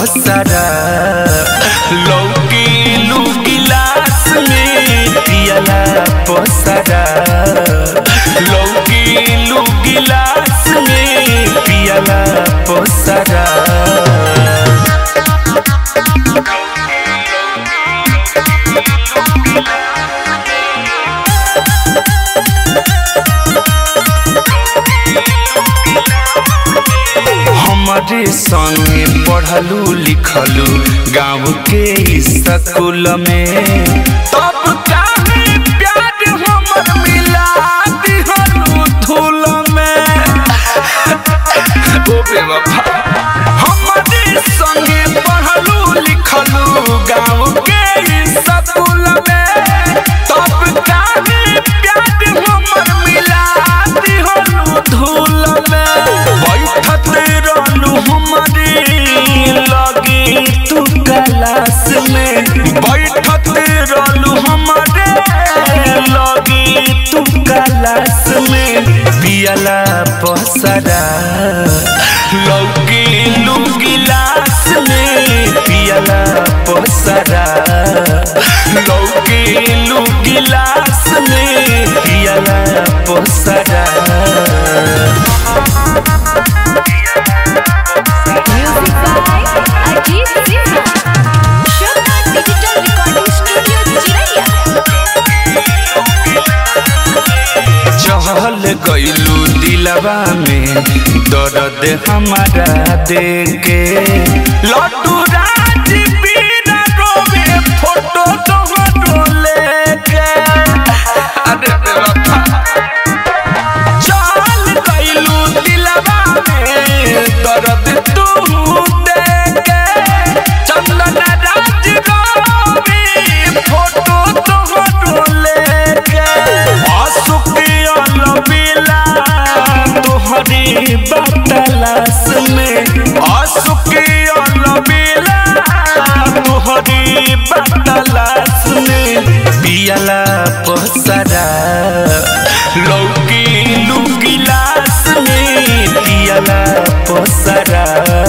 पसरा लौकी लू गिलास में पियला पसरा लौकी लू गिलास में पियला पसरा हमारे संगे पढ़लू लिखलू गाँव के स्कूल में तब काहे प्यार हमर मिला दिहलू धूल में ओ बेवफा हमारे संगे पढ़लू लिखलू गाँव के स्कूल में तब काहे प्यार हमर मिला दिहलू धूल में बैठत रहलू हमारे लगे तू क्लास में बैठत रहलू हमारे लगे तू क्लास में पियला पसरा लौकी लू गिलास में पियला पसरा लौकी लू गिलास में पियला पसरा चहल गइलू दिलवा में दर्द हमारा देके लड्डू राज बिना रोवे फोटो तोहरो लेके अरे बेवफा चहल गइलू दिलवा में दर्द तू देके चंदन राज रोवे फोटो तोहरो लेके तोहरी बतलास में आसुकी अलबेला तोहरी बतलास में पियला पसरा लौकी लू गिलास में पियला पसरा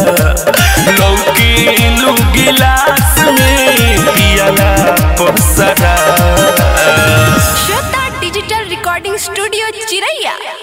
लौकी लू गिलास में पियला पसरा श्वेता डिजिटल रिकॉर्डिंग स्टूडियो चिरैया।